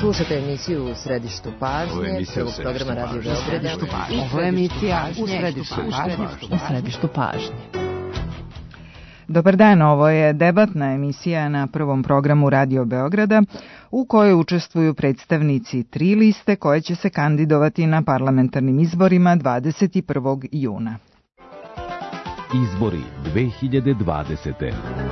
Slušate emisiju U središtu pažnje, prvog programa Radio Beograda. Ovo je emisija U središtu pažnje. Dobar dan, ovo je debatna emisija na prvom programu Radio Beograda u kojoj učestvuju predstavnici 3 liste koje će se kandidovati na parlamentarnim izborima 21. juna. Izbori 2020.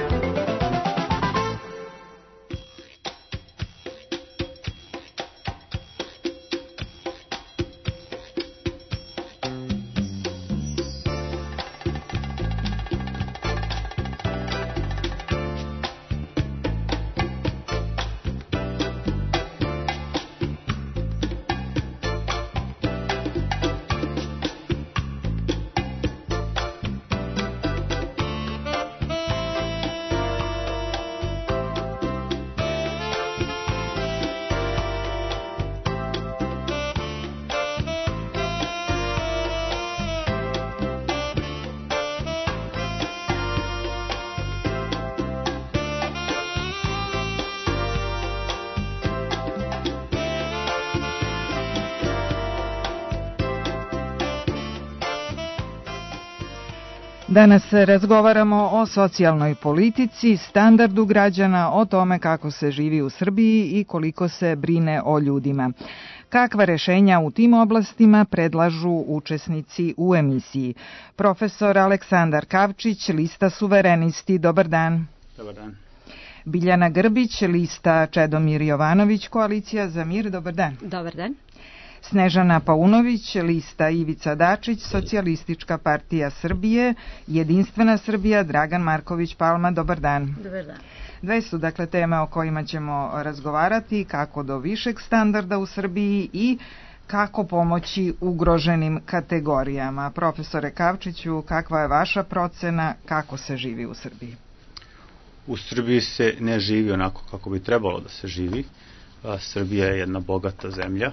Danas razgovaramo o socijalnoj politici, standardu građana, o tome kako se živi u Srbiji i koliko se brine o ljudima. Kakva rešenja u tim oblastima predlažu učesnici u emisiji? Profesor Aleksandar Kavčić, lista Suverenisti, dobar dan. Dobar dan. Biljana Grbić, lista Čedomir Jovanović, Koalicija za mir, dobar dan. Dobar dan. Snežana Paunović, lista Ivica Dačić, Socijalistička partija Srbije, Jedinstvena Srbija, Dragan Marković Palma, dobar dan. Dobar dan. Dve su dakle teme o kojima ćemo razgovarati, kako do višeg standarda u Srbiji i kako pomoći ugroženim kategorijama. Profesore Kavčiću, kakva je vaša procena, kako se živi u Srbiji? U Srbiji se ne živi onako kako bi trebalo da se živi. Srbija je jedna bogata zemlja,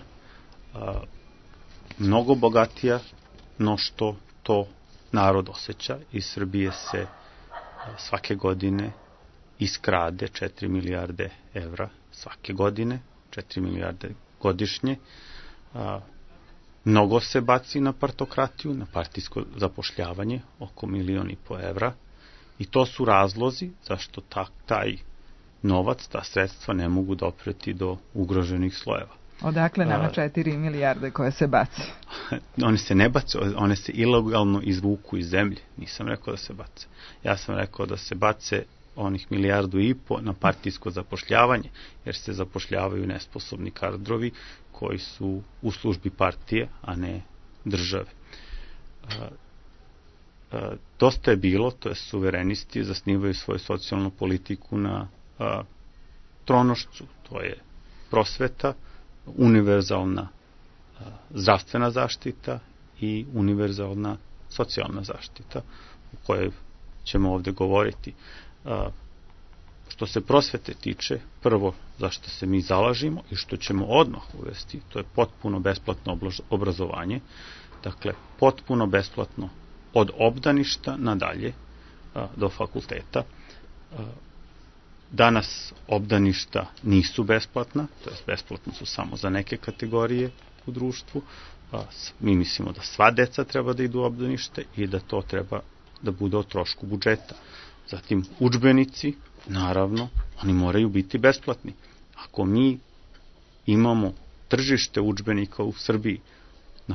mnogo bogatija no što to narod osjeća. Iz Srbije se svake godine iskrade 4 milijarde evra svake godine, 4 milijarde godišnje. Mnogo se baci na partokratiju, na partijsko zapošljavanje, oko 1,5 miliona evra, i to su razlozi zašto taj novac, ta sredstva ne mogu dopreti do ugroženih slojeva. Odakle nama 4 milijarde koje se bace? One se ne bace, one se ilegalno izvuku iz zemlje. Nisam rekao da se bace. Ja sam rekao da se bace onih 1,5 milijarde na partijsko zapošljavanje, jer se zapošljavaju nesposobni kadrovi koji su u službi partije, a ne države. Dosta je bilo, to je suverenisti, zasnivaju svoju socijalnu politiku na tronošcu. To je prosveta, univerzalna zdravstvena zaštita i univerzalna socijalna zaštita, o kojoj ćemo ovde govoriti. Što se prosvete tiče, prvo zašto se mi zalažimo i što ćemo odmah uvesti, to je potpuno besplatno obrazovanje, dakle potpuno besplatno od obdaništa nadalje do fakulteta. Danas obdaništa nisu besplatna, to jest besplatno su samo za neke kategorije u društvu. Mi mislimo da sva deca treba da idu u obdanište i da to treba da bude o trošku budžeta. Zatim udžbenici, naravno, oni moraju biti besplatni. Ako mi imamo tržište udžbenika u Srbiji na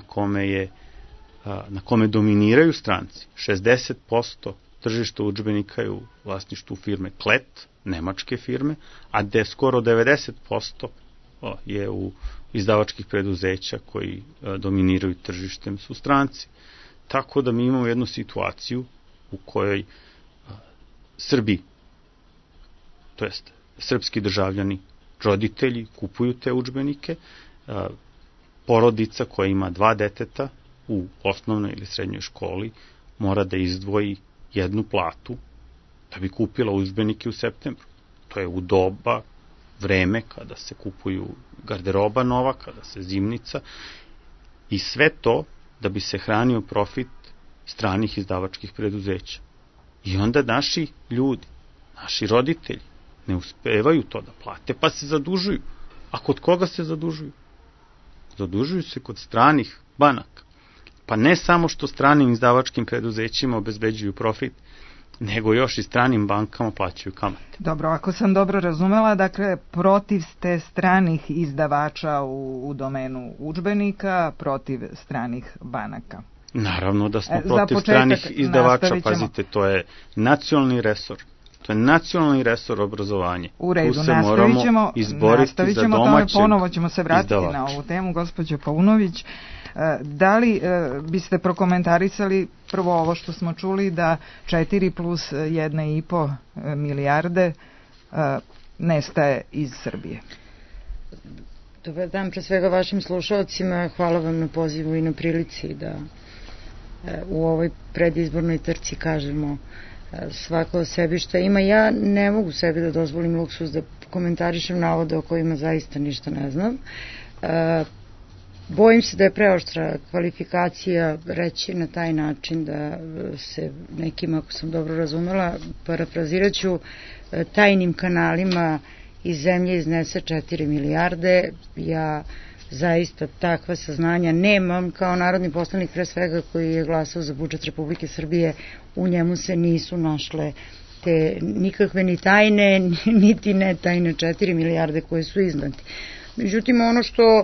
kome dominiraju stranci, 60% tržište udžbenika je u vlasništvu firme Klet, nemačke firme, a gde skoro 90% je u izdavačkih preduzeća koji dominiraju tržištem su stranci. Tako da mi imamo jednu situaciju u kojoj Srbi, to jest srpski državljani, roditelji kupuju te udžbenike, porodica koja ima 2 deteta u osnovnoj ili srednjoj školi mora da izdvoji 1 platu da bi kupila udžbenike u septembru. To je u doba, vreme kada se kupuju garderoba nova, kada se zimnica, i sve to da bi se hranio profit stranih izdavačkih preduzeća. I onda naši ljudi, naši roditelji ne uspevaju to da plate, pa se zadužuju. A kod koga se zadužuju? Zadužuju se kod stranih banaka. Pa ne samo što stranim izdavačkim preduzećima obezbeđuju profit, nego još i stranim bankama plaćaju kamate. Dobro, ako sam dobro razumela, dakle, protiv ste stranih izdavača u domenu udžbenika, protiv stranih banaka. Naravno da smo protiv stranih izdavača, pazite, to je nacionalni resor. To je nacionalni resor obrazovanja. U redu, tu se moramo izboriti za domaćeg ponovo ćemo se vratiti na ovu temu, gospođo Paunović. Da li biste prokomentarisali prvo ovo što smo čuli da 4 plus 1,5 milijarde nestaje iz Srbije? Dobar dan pre svega vašim slušalcima. Hvala vam na pozivu i na prilici da u ovoj predizbornoj trci kažemo svako o sebi šta ima. Ja ne mogu sebi da dozvolim luksuz da komentarišem navode o kojima zaista ništa ne znam. Bojim se da je preoštra kvalifikacija reći na taj način da se nekim, ako sam dobro razumela, parafraziraću, tajnim kanalima iz zemlje iznese 4 milijarde. Ja zaista takva saznanja nemam. Kao narodni poslanik pre svega koji je glasao za budžet Republike Srbije, u njemu se nisu našle te nikakve ni tajne, niti ne tajne 4 milijarde koje su iznate. Međutim, ono što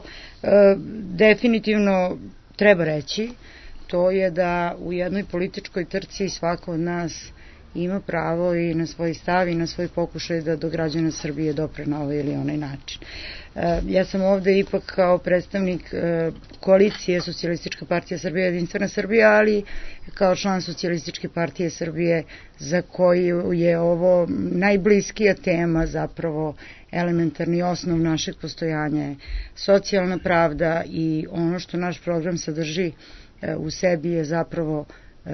definitivno treba reći, to je da u jednoj političkoj trci svako od nas ima pravo i na svoj stav i na svoj pokušaj da do građana Srbije dopre na ovaj ili onaj način. Ja sam ovde ipak kao predstavnik koalicije Socijalistička partija Srbije, Jedinstvena Srbija, ali kao član Socijalističke partije Srbije za koju je ovo najbliskija tema, zapravo elementarni osnov našeg postojanja je socijalna pravda i ono što naš program sadrži u sebi je zapravo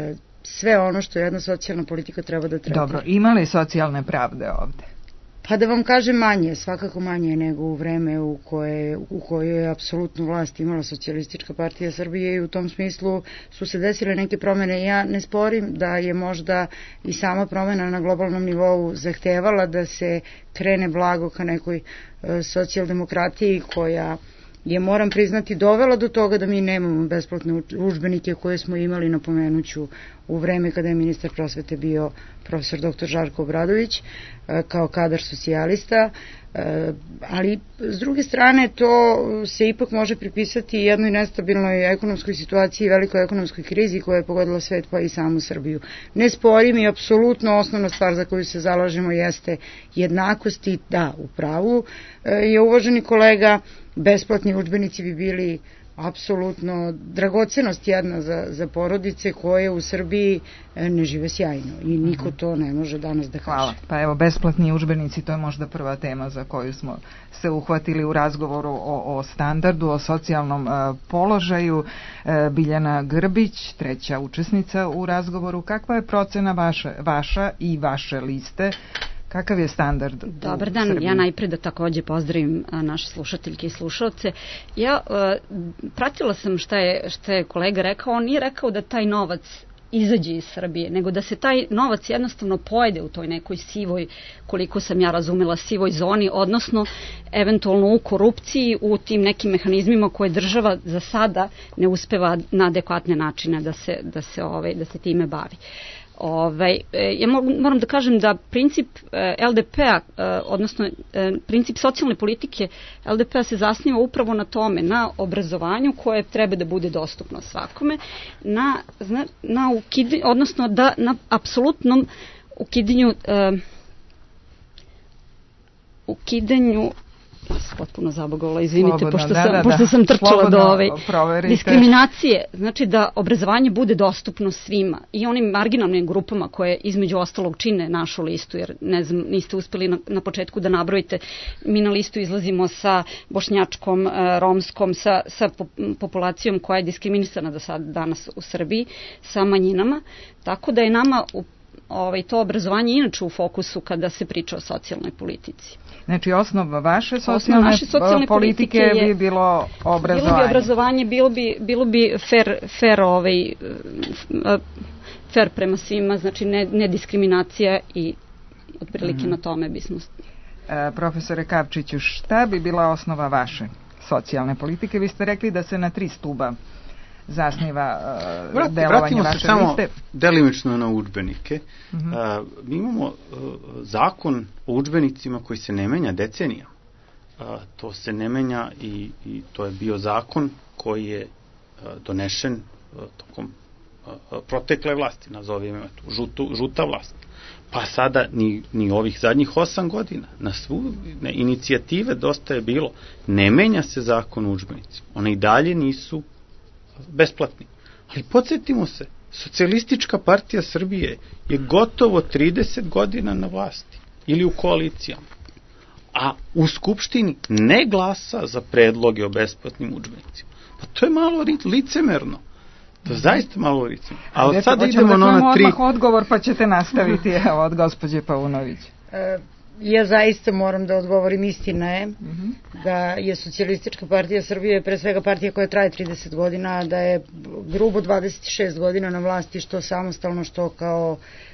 sve ono što jedna socijalna politika treba da tretira. Dobro, ima li socijalne pravde ovde? Pa da vam kažem manje, svakako manje nego u vreme u kojoj je apsolutnu vlast imala Socijalistička partija Srbije i u tom smislu su se desile neke promene. Ja ne sporim da je možda i sama promena na globalnom nivou zahtevala da se krene blago ka nekoj socijaldemokratiji koja je, moram priznati, dovela do toga da mi nemamo besplatne udžbenike koje smo imali, napomenuću, u vreme kada je ministar prosvete bio profesor dr. Žarko Obradović, kao kadar socijalista, ali s druge strane to se ipak može pripisati jednoj nestabilnoj ekonomskoj situaciji i velikoj ekonomskoj krizi koja je pogodila svet pa i samu Srbiju. Ne sporim i apsolutno osnovna stvar za koju se zalažemo jeste jednakost i da, u pravu je uvaženi kolega, besplatni udžbenici bi bili apsolutno dragocenost jedna za porodice koje u Srbiji ne žive sjajno i niko to ne može danas da kaže. Hvala. Pa evo, besplatni udžbenici, to je možda prva tema za koju smo se uhvatili u razgovoru o standardu, o socijalnom položaju. Biljana Grbić, treća učesnica u razgovoru. Kakva je procena vaša i vaše liste? Kakav je standard u Dobar dan, Srbiji? Ja najpre da takođe pozdravim naše slušateljke i slušalce. Ja pratila sam šta je kolega rekao. On nije rekao da taj novac izađe iz Srbije, nego da se taj novac jednostavno pojede u toj nekoj sivoj, koliko sam ja razumela, sivoj zoni, odnosno eventualno u korupciji, u tim nekim mehanizmima koje država za sada ne uspeva na adekvatne načine da se time bavi. Ja moram da kažem da princip LDP-a, odnosno princip socijalne politike LDP-a se zasniva upravo na tome, na obrazovanju koje treba da bude dostupno svakome, odnosno da na apsolutnom ukidanju potpuno zabogovala, izvinite, pošto sam trčala do diskriminacije, znači da obrazovanje bude dostupno svima i onim marginalnim grupama koje između ostalog čine našu listu, jer ne znam, niste uspeli na početku da nabrojite, mi na listu izlazimo sa bošnjačkom, romskom, sa populacijom koja je diskriminisana do sad danas u Srbiji, sa manjinama, tako da je nama to obrazovanje inače u fokusu kada se priča o socijalnoj politici. Znači, osnova vaše socijalne politike bi bilo obrazovanje. Bilo bi obrazovanje, bilo bi fair prema svima, znači ne diskriminacija i otprilike na tome bismo... Profesore Kavčiću, šta bi bila osnova vaše socijalne politike? Vi ste rekli da se na 3 stuba zasniva delovanje vaše liste. Vratimo se samo delimično na udžbenike. Mi imamo zakon o udžbenicima koji se ne menja decenijama. To se ne menja i to je bio zakon koji je donešen tokom protekle vlasti, nazovimo žuta vlast. Pa sada ni ovih zadnjih 8 godina na inicijative dosta je bilo. Ne menja se zakon o udžbenicima. One i dalje nisu besplatni. Ali podsjetimo se, Socijalistička partija Srbije je gotovo 30 godina na vlasti ili u koalicijama, a u Skupštini ne glasa za predloge o besplatnim udžbenicima. Pa to je malo licemerno. To je zaista malo licemerno. Ali sada idemo na ona 3... Odmah odgovor pa ćete nastaviti od gospođe Paunović. Ja zaista moram da odgovorim, istina je da je Socijalistička partija Srbije pre svega partija koja traje 30 godina, da je grubo 26 godina na vlasti, što samostalno, što kao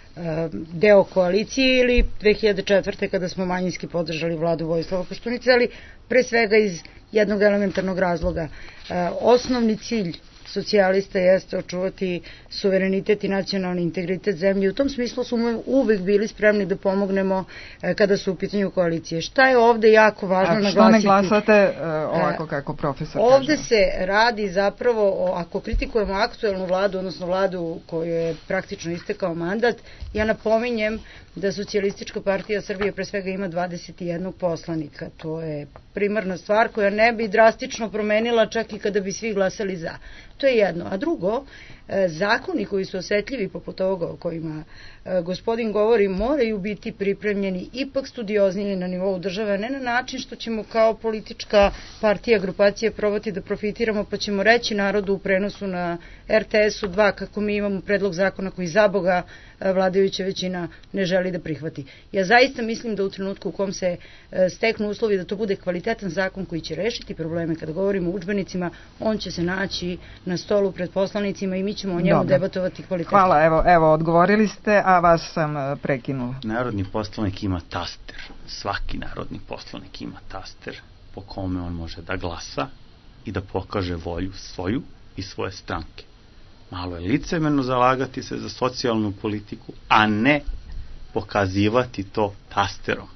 deo koalicije, ili 2004. kada smo manjinski podržali vladu Vojislava Koštunice, ali pre svega iz jednog elementarnog razloga. Osnovni cilj socijalista jeste očuvati suverenitet i nacionalni integritet zemlje. U tom smislu smo uvek bili spremni da pomognemo kada su u pitanju koalicije. Šta je ovde jako važno naglasiti? A što ne glasate ovako kako profesor kaže? Ovde se radi zapravo, ako kritikujemo aktuelnu vladu, odnosno vladu koju je praktično istekao mandat, ja napominjem da Socijalistička partija Srbije pre svega ima 21 poslanika. To je primarna stvar koja ne bi drastično promenila čak i kada bi svi glasali za. To je jedno. A drugo, zakoni koji su osetljivi poput ovoga o kojima gospodin govori moraju biti pripremljeni ipak studioznije na nivou države, ne na način što ćemo kao politička partija, grupacija probati da profitiramo, pa ćemo reći narodu u prenosu na RTS-u 2 kako mi imamo predlog zakona koji za Boga vladajuća većina ne želi da prihvati. Ja zaista mislim da u trenutku u kom se steknu uslovi da to bude kvalitetan zakon koji će rešiti probleme kada govorimo o udžbenicima, on će se naći na stolu pred poslanicima i mi ćemo o njemu debatovati kvalitetno. Hvala, evo odgovorili ste, a vas sam prekinula. Narodni poslanik ima taster. Svaki narodni poslanik ima taster po kome on može da glasa i da pokaže volju svoju i svoje stranke. Malo je licemerno zalagati se za socijalnu politiku, a ne pokazivati to tasterom.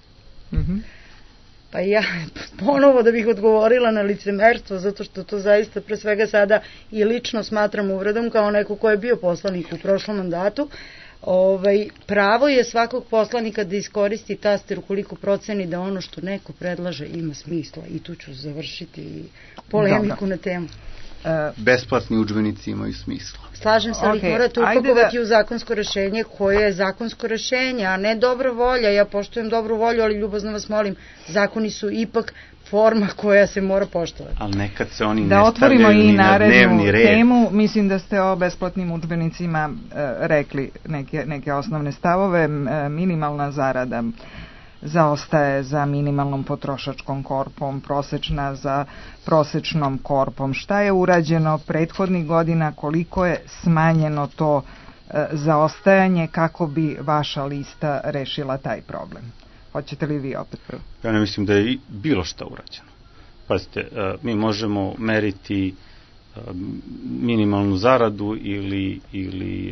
Pa ja ponovo da bih odgovorila na licemerstvo, zato što to zaista pre svega sada i lično smatram uvredom kao neko ko je bio poslanik u prošlom mandatu. Pravo je svakog poslanika da iskoristi taster ukoliko proceni da ono što neko predlaže ima smisla, i tu ću završiti polemiku na temu. Besplatni udžbenici imaju smisla. Slažem se, ali morate upakovati u zakonsko rešenje koje je zakonsko rešenje, a ne dobra volja. Ja poštujem dobru volju, ali ljubazno vas molim, zakoni su ipak forma koja se mora poštovati. Ali nekad se oni ne stavljaju ni na dnevni red. Temu, mislim da ste o besplatnim udžbenicima rekli neke osnovne stavove. Minimalna zarada zaostaje za minimalnom potrošačkom korpom, prosečna za prosečnom korpom. Šta je urađeno prethodnih godina, koliko je smanjeno to zaostajanje, kako bi vaša lista rešila taj problem? Hoćete li vi opet prvo? Ja ne mislim da je i bilo šta urađeno. Pazite, mi možemo meriti minimalnu zaradu ili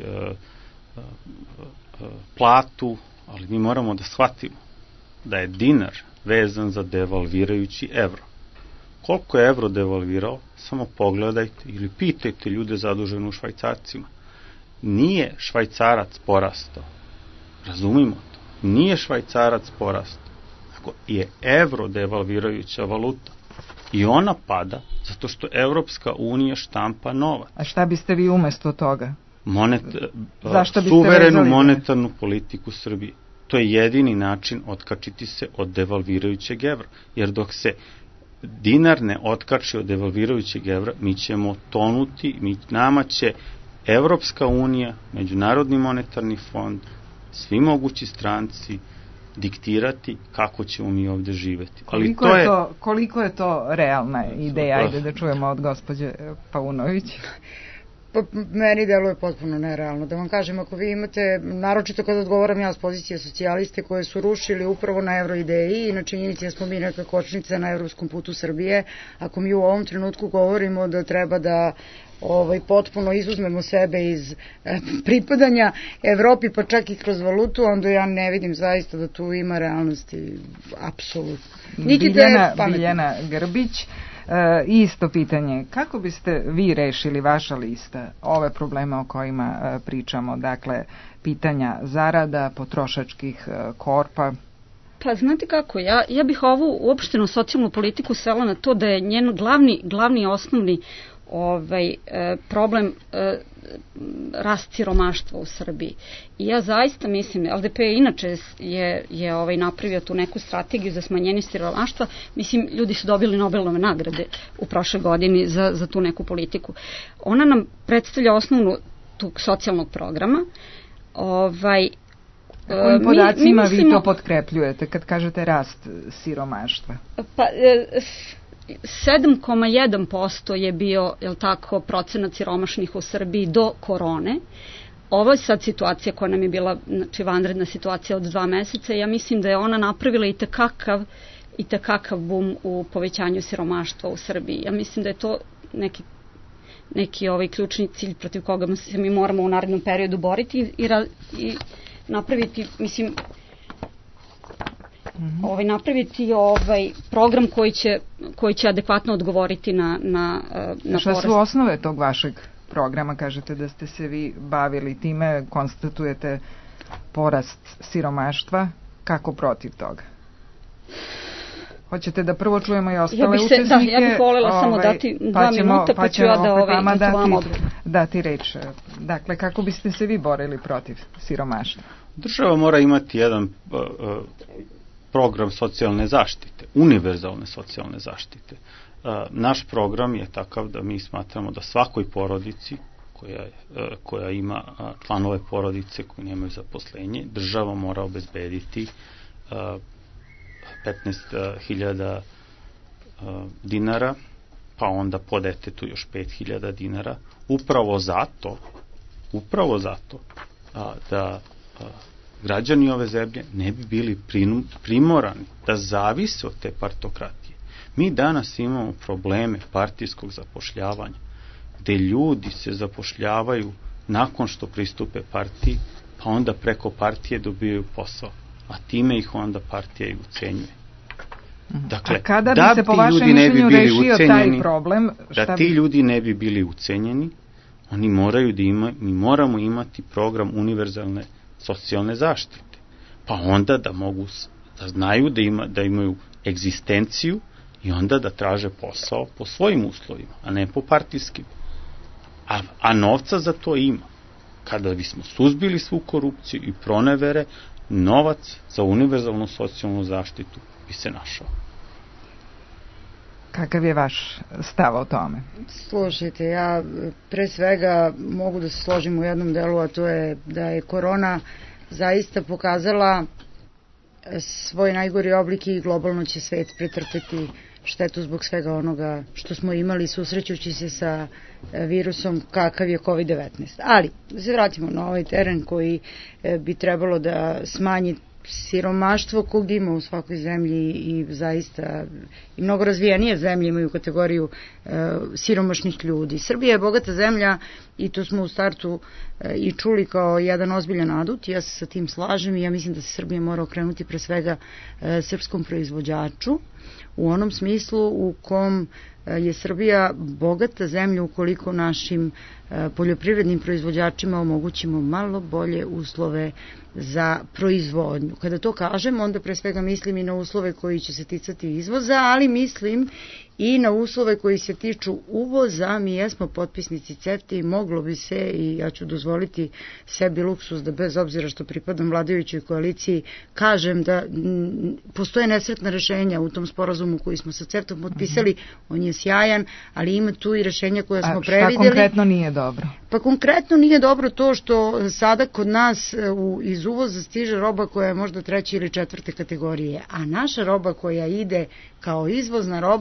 platu, ali mi moramo da shvatimo da je dinar vezan za devalvirajući evro. Koliko je evro devalvirao, samo pogledajte ili pitajte ljude zadužene u švajcarcima. Nije švajcarac porastao. Razumimo to. Nije švajcarac porastao. Nego je evro devalvirajuća valuta. I ona pada zato što Evropska unija štampa novac. A šta biste vi umesto toga? Suverenu monetarnu politiku Srbije. To je jedini način otkačiti se od devalvirajućeg evra. Jer dok se dinar ne otkači od devalvirajućeg evra, mi ćemo tonuti, nama će Evropska unija, Međunarodni monetarni fond, svi mogući stranci diktirati kako ćemo mi ovde živeti. Ali koliko je to realna ideja? Ajde da čujemo od gospođe Paunović. Pa meni deluje potpuno nerealno. Da vam kažem, ako vi imate, naročito kada odgovaram ja s pozicije socijaliste koje su rušili upravo na evroideji i na činjenici da smo mi neka kočnica na evropskom putu Srbije, ako mi u ovom trenutku govorimo da treba da potpuno izuzmemo sebe iz pripadanja Evropi, pa čak i kroz valutu, onda ja ne vidim zaista da tu ima realnosti, apsolutno. Biljana Grbić, isto pitanje, kako biste vi rešili, vaša lista, ove probleme o kojima pričamo, dakle, pitanja zarada, potrošačkih korpa? Pa znate kako, ja bih ovu uopštenu socijalnu politiku svela na to da je njen glavni osnovni problem rast siromaštva u Srbiji. I ja zaista mislim, LDP inače je napravio tu neku strategiju za smanjenje siromaštva. Mislim, ljudi su dobili Nobelove nagrade u prošle godini za tu neku politiku. Ona nam predstavlja osnovnu tog socijalnog programa. Kojim podacima vi to potkrepljujete kad kažete rast siromaštva? Pa 7,1% je bio, je li tako, procenat siromašnih u Srbiji do korone. Ovo je sad situacija koja nam je bila, znači, vanredna situacija od 2 meseca. Ja mislim da je ona napravila i tekakav bum u povećanju siromaštva u Srbiji. Ja mislim da je to neki ključni cilj protiv koga se mi moramo u narednom periodu boriti i napraviti, mislim, napraviti program koji će adekvatno odgovoriti na šta porast. Su osnove tog vašeg programa? Kažete da ste se vi bavili time, konstatujete porast siromaštva. Kako protiv toga? Hoćete da prvo čujemo i ostale učesnike? Da, ja bih voljela samo dati 2 minuta, pa ću ja da dati reč. Dakle, kako biste se vi borili protiv siromaštva? Država mora imati jedan program socijalne zaštite, univerzalne socijalne zaštite. Naš program je takav da mi smatramo da svakoj porodici koja ima članove porodice koji nemaju zaposlenje, država mora obezbediti 15.000 dinara, pa onda po detetu još 5.000 dinara, upravo zato da građani ove zemlje ne bi bili primorani da zavise od te partokratije. Mi danas imamo probleme partijskog zapošljavanja, gde ljudi se zapošljavaju nakon što pristupe partiji, pa onda preko partije dobijaju posao, a time ih onda partija i ucenjuje. Dakle, kada bi se po vašem mišljenju rešio taj problem? Da ti ljudi ne bi bili ucenjeni, oni moraju mi moramo imati program univerzalne socijalne zaštite. Pa onda da mogu, da znaju da imaju egzistenciju i onda da traže posao po svojim uslovima, a ne po partijskim. A novca za to ima. Kada bismo suzbili svu korupciju i pronevere, novac za univerzalnu socijalnu zaštitu bi se našao. Kakav je vaš stav o tome? Slušajte, ja pre svega mogu da se složim u jednom delu, a to je da je korona zaista pokazala svoj najgori oblik i globalno će svet pretrpeti štetu zbog svega onoga što smo imali susrećući se sa virusom kakav je COVID-19. Ali, da se vratimo na ovaj teren koji bi trebalo da smanji siromaštvo kog ima u svakoj zemlji i zaista i mnogo razvijenije zemlje imaju kategoriju siromašnih ljudi. Srbija je bogata zemlja i to smo u startu i čuli kao jedan ozbiljan adut. Ja se sa tim slažem i ja mislim da se Srbija mora okrenuti pre svega srpskom proizvođaču u onom smislu u kom je Srbija bogata zemlja ukoliko našim poljoprivrednim proizvođačima omogućimo malo bolje uslove za proizvodnju. Kada to kažem, onda pre svega mislim i na uslove koji će se ticati izvoza, ali mislim i na uslove koji se tiču uvoza. Mi jesmo potpisnici CEFTA i moglo bi se, i ja ću dozvoliti sebi luksuz da bez obzira što pripadam vladajućoj koaliciji, kažem da postoje nesretna rešenja u tom sporazumu koji smo sa CEFTA potpisali, on je sjajan, ali ima tu i rešenja koja smo prevideli. A šta konkretno nije dobro? Pa konkretno nije dobro to što sada kod nas iz uvoza stiže roba koja je možda 3. ili 4. kategorije, a naša roba koja ide kao izvozna roba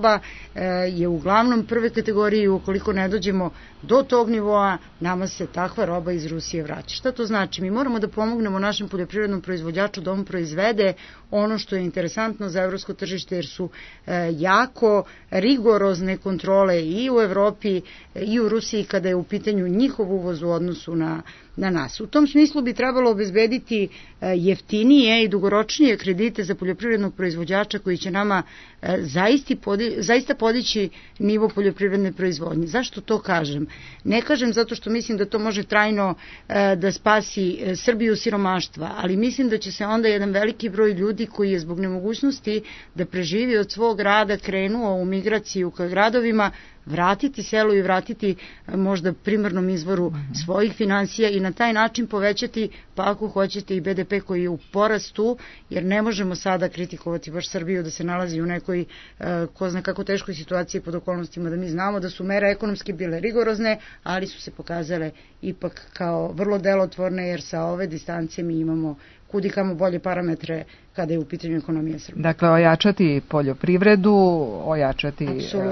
je uglavnom prve kategorije i ukoliko ne dođemo do tog nivoa, nama se takva roba iz Rusije vraća. Šta to znači? Mi moramo da pomognemo našem poljoprivrednom proizvođaču da on proizvede ono što je interesantno za evropsko tržište, jer su jako rigorozne kontrole i u Evropi i u Rusiji kada je u pitanju njihov uvoz u odnosu na nas. U tom smislu bi trebalo obezbediti jeftinije i dugoročnije kredite za poljoprivrednog proizvođača koji će nama zaista podići nivo poljoprivredne proizvodnje. Zašto to kažem? Ne kažem zato što mislim da to može trajno da spasi Srbiju siromaštva, ali mislim da će se onda jedan veliki broj ljudi koji je zbog nemogućnosti da preživi od svog rada krenuo u migraciju ka gradovima, vratiti selu i vratiti možda primarnom izvoru svojih financija i na taj način povećati, pa ako hoćete, i BDP koji je u porastu, jer ne možemo sada kritikovati baš Srbiju da se nalazi u nekoj ko zna kako teškoj situaciji pod okolnostima, da mi znamo da su mere ekonomske bile rigorozne, ali su se pokazale ipak kao vrlo delotvorne, jer sa ove distance mi imamo kudikamo bolje parametre kada je u pitanju ekonomija Srbije. Dakle, ojačati poljoprivredu, ojačati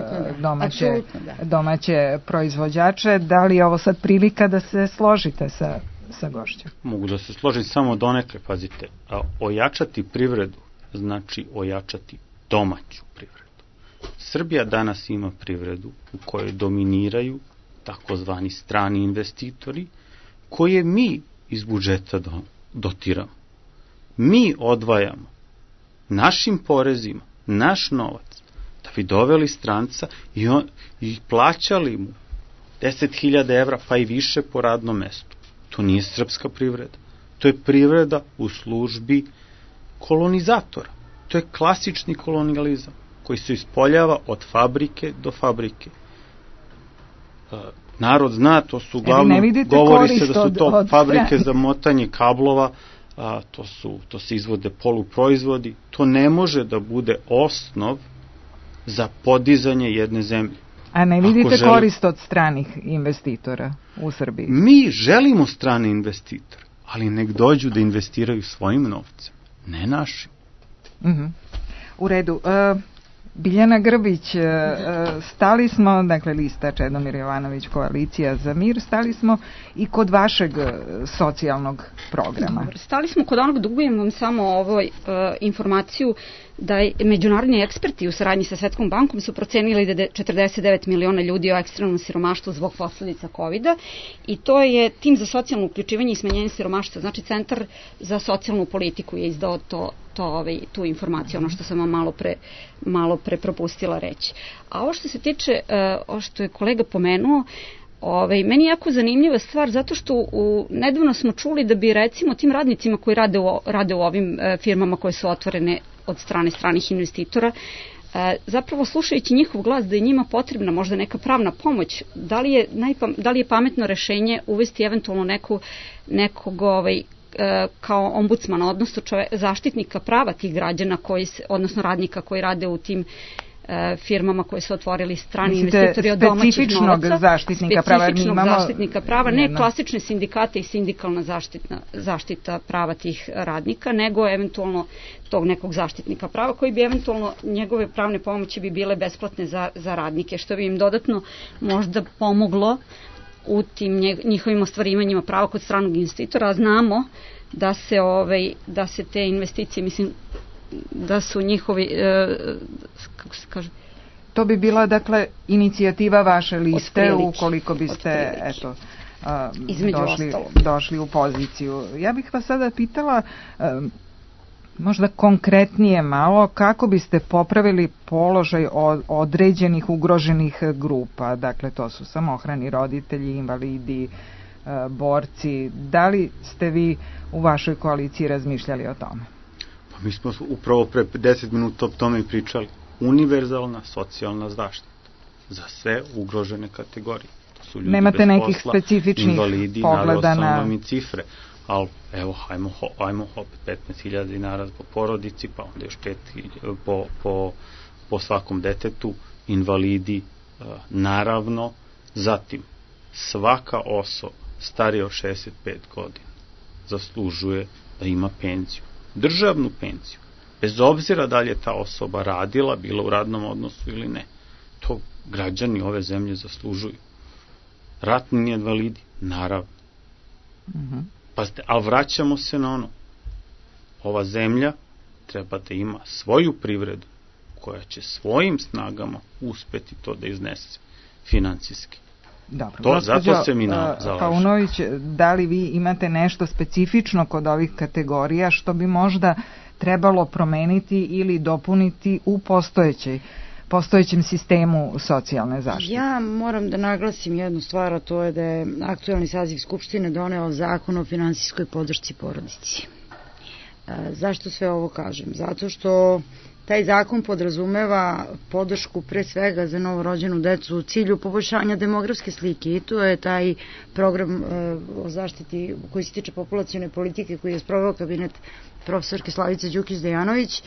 domaće proizvođače. Da li je ovo sad prilika da se složite sa gošćom? Mogu da se složim samo donekle, pazite. Ojačati privredu znači ojačati domaću privredu. Srbija danas ima privredu u kojoj dominiraju takozvani strani investitori, koje mi iz budžeta dotiramo. Mi odvajamo našim porezima, naš novac, da bi doveli stranca i plaćali mu 10.000 evra pa i više po radnom mestu. To nije srpska privreda. To je privreda u službi kolonizatora. To je klasični kolonijalizam koji se ispoljava od fabrike do fabrike. Narod zna, to su uglavnom, govori se da su to fabrike za motanje kablova, to se izvode poluproizvodi, to ne može da bude osnov za podizanje jedne zemlje. A ne vidite korist od stranih investitora u Srbiji? Mi želimo strane investitore, ali nek dođu da investiraju svojim novcem, ne našim. U redu. Biljana Grbić, stali smo, dakle lista Čedomir Jovanović, Koalicija za mir, stali smo i kod vašeg socijalnog programa. Dobro, stali smo kod onog, dugujem vam samo ovoj informaciju da međunarodni eksperti u saradnji sa Svetskom bankom su procenili da je 49 miliona ljudi o ekstremnom siromaštvu zbog posledica COVID-a i to je tim za socijalno uključivanje i smanjenje siromaštva, znači Centar za socijalnu politiku je izdao tu informaciju, ono što sam vam malo pre propustila reći. A ovo što se tiče, ovo što je kolega pomenuo, meni je jako zanimljiva stvar zato što nedavno smo čuli da bi recimo tim radnicima koji rade u ovim firmama koje su otvorene od strane stranih investitora, zapravo slušajući njihov glas da je njima potrebna možda neka pravna pomoć, da li je pametno rešenje uvesti eventualno nekog kao ombudsmana, odnosno zaštitnika prava tih građana, odnosno radnika koji rade u tim firmama koje su otvorili strani investitori od domaćih novaca. Specifičnog zaštitnika prava, ne klasične sindikate i sindikalna zaštita prava tih radnika, nego eventualno tog nekog zaštitnika prava koji bi eventualno, njegove pravne pomoći bi bile besplatne za radnike, što bi im dodatno možda pomoglo u tim njihovim ostvarivanjima prava kod stranog investitora, a znamo da se te investicije, mislim, da su njihovi, kako se kaže? To bi bila, dakle, inicijativa vaše liste ukoliko biste, došli u poziciju. Ja bih vas sada pitala, možda konkretnije malo, kako biste popravili položaj određenih ugroženih grupa, dakle to su samohrani roditelji, invalidi, borci. Da li ste vi u vašoj koaliciji razmišljali o tome? Pa mi smo upravo pre 10 minuta o tome i pričali. Univerzalna socijalna zaštita za sve ugrožene kategorije. To su ljudi nemate bez nekih posla, specifičnih invalidi, pogleda naravno mi cifre, ali evo, hajmo opet 15.000 dinara po porodici, pa onda još 5 po svakom detetu, invalidi, naravno, zatim svaka osoba starija od 65 godina zaslužuje da ima penziju, državnu penziju, bez obzira da li je ta osoba radila, bila u radnom odnosu ili ne. To građani ove zemlje zaslužuju. Ratni invalidi, naravno. Pazite, ali vraćamo se na ono. Ova zemlja treba da ima svoju privredu koja će svojim snagama uspeti to da iznese financijski. Dobro, zato se mi zalažemo. Paunović, da li vi imate nešto specifično kod ovih kategorija što bi možda trebalo promeniti ili dopuniti u postojećem sistemu socijalne zaštite? Ja moram da naglasim jednu stvar, a to je da je aktualni saziv Skupštine doneo zakon o finansijskoj podršci porodici. Zašto sve ovo kažem? Zato što taj zakon podrazumeva podršku pre svega za novorođenu decu u cilju poboljšanja demografske slike i to je taj program o zaštiti koji se tiče populacione politike koji je sproveo kabinet profesorke Slavice Đukić-Dejanović.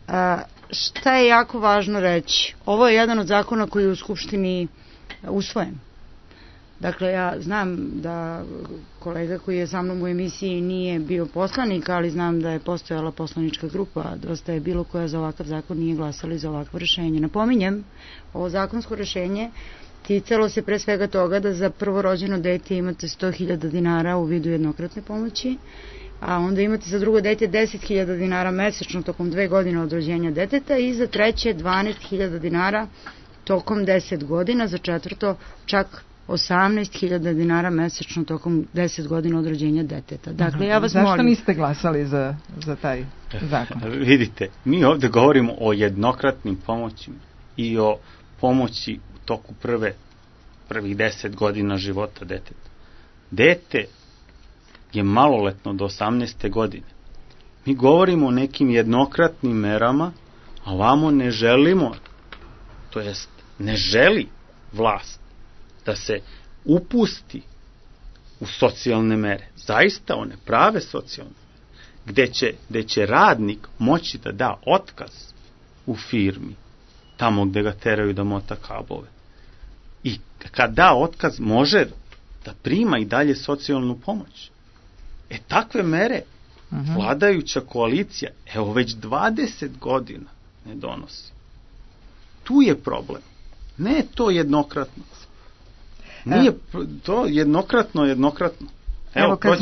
Šta je jako važno reći? Ovo je jedan od zakona koji je u Skupštini usvojen. Dakle, ja znam da kolega koji je sa mnom u emisiji nije bio poslanik, ali znam da je postojala poslanička grupa, dosta je bilo koja za ovakav zakon nije glasala za ovakvo rešenje. Napominjem, ovo zakonsko rešenje ticalo se pre svega toga da za prvorođeno dete imate 100.000 dinara u vidu jednokratne pomoći, a onda imate za drugo dete 10.000 dinara mesečno tokom 2 godine od rođenja deteta i za treće 12.000 dinara tokom 10 godina, za četvrto čak 18.000 dinara mesečno tokom 10 godina od rođenja deteta. Dakle, ja vas Zašto niste glasali za taj zakon? Vidite, mi ovde govorimo o jednokratnim pomoćima i o pomoći u toku prvih 10 godina života deteta. Dete je maloletno do 18. godine. Mi govorimo o nekim jednokratnim merama, a ovamo ne želimo, to jest ne želi vlast da se upusti u socijalne mere, zaista one prave socijalne mere, gde će radnik moći da da otkaz u firmi, tamo gde ga teraju da mota kablove. I kad da otkaz, može da prima i dalje socijalnu pomoć. Takve mere vladajuća koalicija, evo već 20 godina ne donosi. Tu je problem. Ne to jednokratno. Nije to jednokratno. Evo kad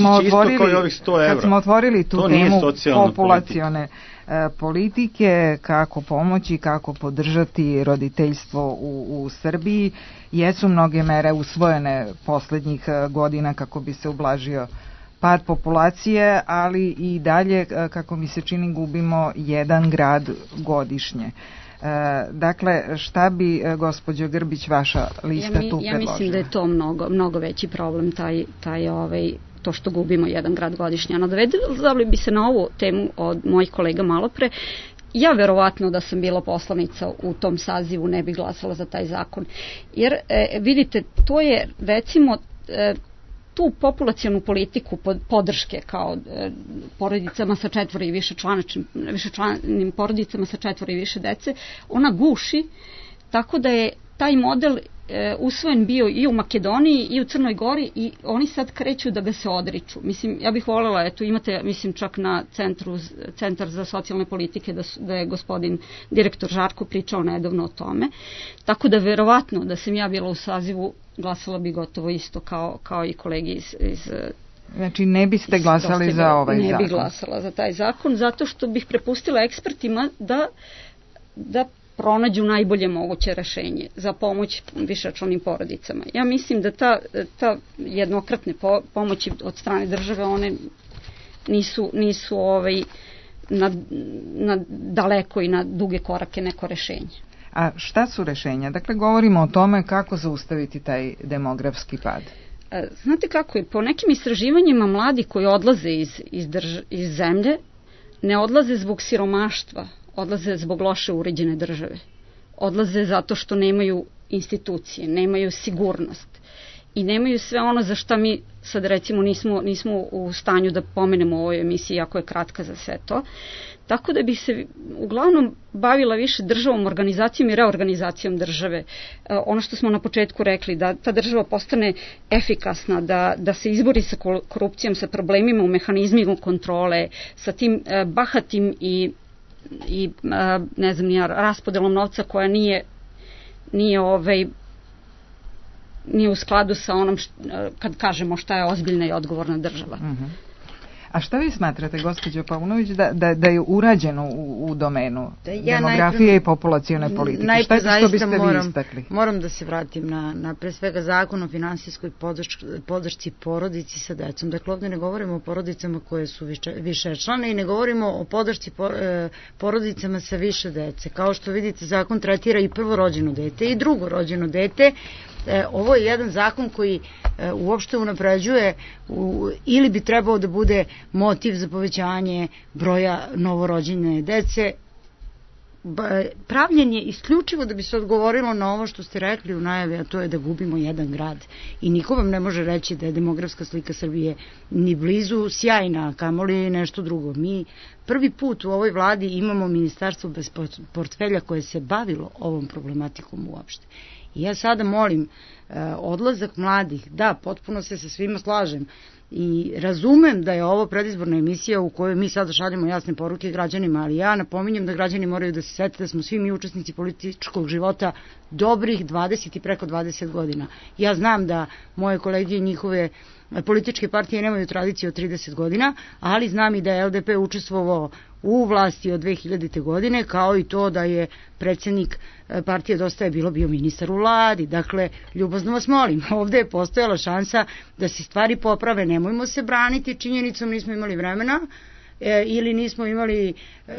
smo otvorili tu temu populacione politike, kako pomoći, kako podržati roditeljstvo u Srbiji, jesu mnoge mere usvojene poslednjih godina kako bi se ublažio pad populacije, ali i dalje, kako mi se čini, gubimo jedan grad godišnje. Dakle, šta bi, gospođo Grbić, vaša lista tu predložila? Ja mislim da je to mnogo veći problem, to što gubimo jedan grad godišnje. Nadovezali bi se na ovu temu od mojih kolega malopre. Ja verovatno da sam bila poslanica u tom sazivu ne bih glasala za taj zakon. Jer, vidite, to je recimo tu populacionu politiku podrške kao porodicama sa 4 i višečlanim porodicama sa 4 i više dece, ona guši, tako da je taj model usvojen bio i u Makedoniji i u Crnoj Gori i oni sad kreću da ga se odriču. Mislim, ja bih voljela, eto imate, mislim čak na Centar za socijalne politike da je gospodin direktor Žarko pričao nedavno o tome, tako da verovatno da sam ja bila u sazivu glasala bi gotovo isto kao i kolegi iz Znači ne biste glasali za ovaj zakon? Ne bih glasala za taj zakon, zato što bih prepustila ekspertima da pronađu najbolje moguće rešenje za pomoć višečlanim porodicama. Ja mislim da ta jednokratne pomoći od strane države, one nisu na daleko i na duge korake neko rešenje. A šta su rešenja? Dakle, govorimo o tome kako zaustaviti taj demografski pad. Znate kako je? Po nekim istraživanjima mladi koji odlaze iz zemlje ne odlaze zbog siromaštva, odlaze zbog loše uređene države. Odlaze zato što nemaju institucije, nemaju sigurnost i nemaju sve ono za šta mi sad recimo nismo u stanju da pomenemo u ovoj emisiji, jako je kratka za sve to. Tako da bih se uglavnom bavila više državom, organizacijom i reorganizacijom države. Ono što smo na početku rekli, da ta država postane efikasna, da se izbori sa korupcijom, sa problemima u mehanizmima kontrole, sa tim bahatim i ne znam, raspodelom novca koja nije nije u skladu sa onom kad kažemo šta je ozbiljna i odgovorna država. A šta vi smatrate, gospođo Paunović, da je urađeno u domenu demografije i populacione politike? Šta što biste vi istakli? Moram da se vratim na pre svega zakon o finansijskoj podršci porodici sa decom. Dakle, ovde ne govorimo o porodicama koje su višečlane i ne govorimo o podršci porodicama sa više dece. Kao što vidite, zakon tretira i prvorođeno dete i drugorođeno dete. Ovo je jedan zakon koji uopšte unapređuje ili bi trebao da bude motiv za povećanje broja novorođene dece. Pravljen je isključivo da bi se odgovorilo na ovo što ste rekli u najavi, a to je da gubimo jedan grad. I niko vam ne može reći da je demografska slika Srbije ni blizu sjajna, kamoli nešto drugo. Mi prvi put u ovoj vladi imamo ministarstvo bez portfelja koje se bavilo ovom problematikom uopšte. I ja sada molim odlazak mladih, da, potpuno se sa svima slažem i razumem da je ovo predizborna emisija u kojoj mi sada šaljemo jasne poruke građanima, ali ja napominjem da građani moraju da se sete da smo svi mi učesnici političkog života dobrih 20 i preko 20 godina. Ja znam da moje kolege i njihove političke partije nemaju tradiciju od 30 godina, ali znam i da je LDP učestvovao u vlasti od 2000. godine, kao i to da je predsjednik partije Dosta je bilo bio ministar u vladi. Dakle, ljubazno vas molim, ovde je postojala šansa da se stvari poprave, nemojmo se braniti činjenicom nismo imali vremena ili nismo imali,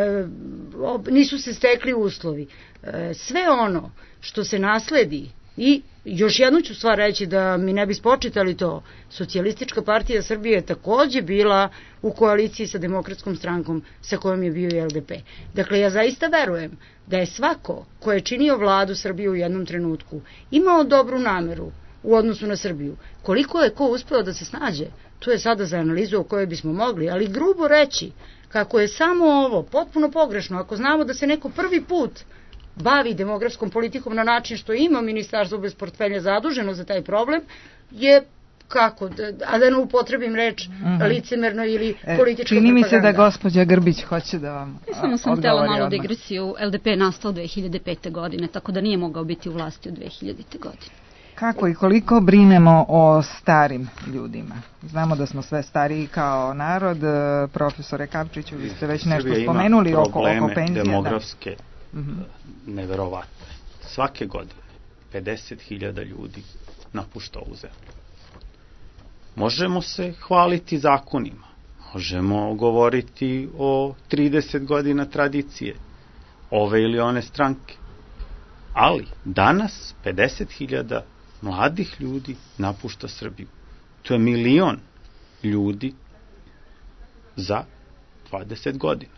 nisu se stekli uslovi. Sve ono što se nasledi. I još jednu ću stvar reći da mi ne bi spočitali to. Socijalistička partija Srbije je takođe bila u koaliciji sa Demokratskom strankom sa kojom je bio i LDP. Dakle, ja zaista verujem da je svako ko je činio vladu Srbije u jednom trenutku imao dobru nameru u odnosu na Srbiju. Koliko je ko uspeo da se snađe, to je sada za analizu o kojoj bismo mogli, ali grubo reći kako je samo ovo potpuno pogrešno, ako znamo da se neko prvi put bavi demografskom politikom na način što ima ministarstvo bez portfelja zaduženo za taj problem, je kako, a da ne upotrebim reč licemerno ili političko propaganda. Čini mi se da gospođa Grbić hoće da vam odgovori. Samo sam htjela malo digresiju. LDP je nastao 2005. godine, tako da nije mogao biti u vlasti u 2000. godine. Kako i koliko brinemo o starim ljudima? Znamo da smo sve stariji kao narod. Profesore Kapčiću, vi ste već nešto spomenuli oko penzija. Demografske neverovatne. Svake godine 50.000 ljudi napušta ovu zemlju. Možemo se hvaliti zakonima, možemo govoriti o 30 godina tradicije ove ili one stranke, ali danas 50.000 mladih ljudi napušta Srbiju. To je 1 milion ljudi za 20 godina.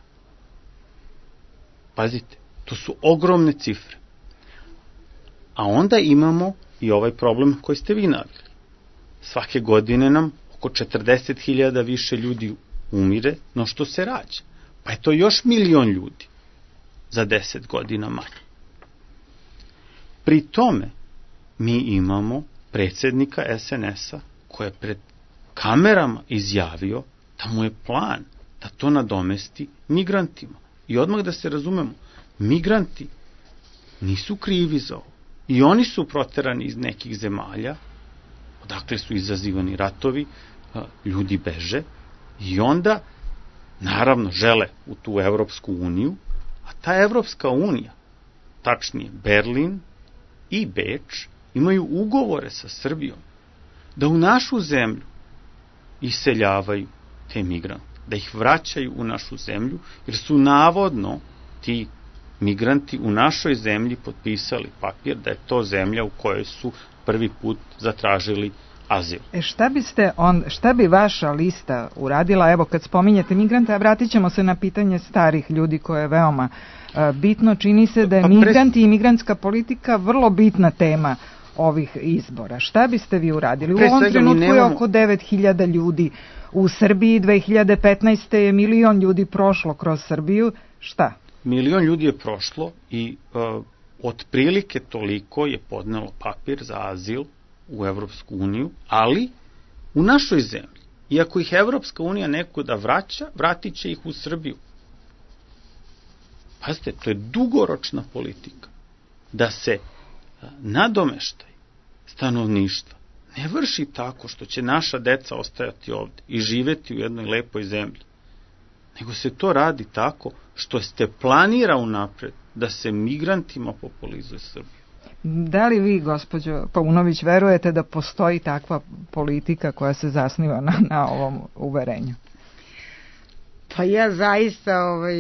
Pazite, to su ogromne cifre. A onda imamo i ovaj problem koji ste vi navili. Svake godine nam oko 40.000 više ljudi umire no što se rađa. Pa je to još 1 milion ljudi za 10 godina manje. Pri tome mi imamo predsjednika SNS-a koji je pred kamerama izjavio da mu je plan da to nadomesti migrantima. I odmah da se razumemo, migranti nisu krivi za ovo. I oni su proterani iz nekih zemalja, odakle su izazivani ratovi, ljudi beže i onda, naravno, žele u tu Evropsku uniju, a ta Evropska unija, tačnije Berlin i Beč, imaju ugovore sa Srbijom da u našu zemlju iseljavaju te migrante, da ih vraćaju u našu zemlju, jer su navodno ti migranti u našoj zemlji potpisali papir da je to zemlja u kojoj su prvi put zatražili azil. Šta bi vaša lista uradila, evo kad spominjete migrante, a vratit ćemo se na pitanje starih ljudi koje je veoma bitno, čini se da je migranti i migrantska politika vrlo bitna tema ovih izbora. Šta biste vi uradili? U ovom trenutku je oko 9.000 ljudi u Srbiji, 2015. je 1 milion ljudi prošlo kroz Srbiju. Šta? 1 milion ljudi je prošlo i otprilike toliko je podnelo papir za azil u Evropsku uniju, ali u našoj zemlji. Iako ih Evropska unija nekuda vraća, vratit će ih u Srbiju. Pazite, to je dugoročna politika. Da se nadomeštaj stanovništva ne vrši tako što će naša deca ostajati ovde i živeti u jednoj lepoj zemlji, nego se to radi tako što se planira unapred da se migrantima populizuje Srbiju. Da li vi, gospođo Paunović, verujete da postoji takva politika koja se zasniva na ovom uverenju? Pa ja zaista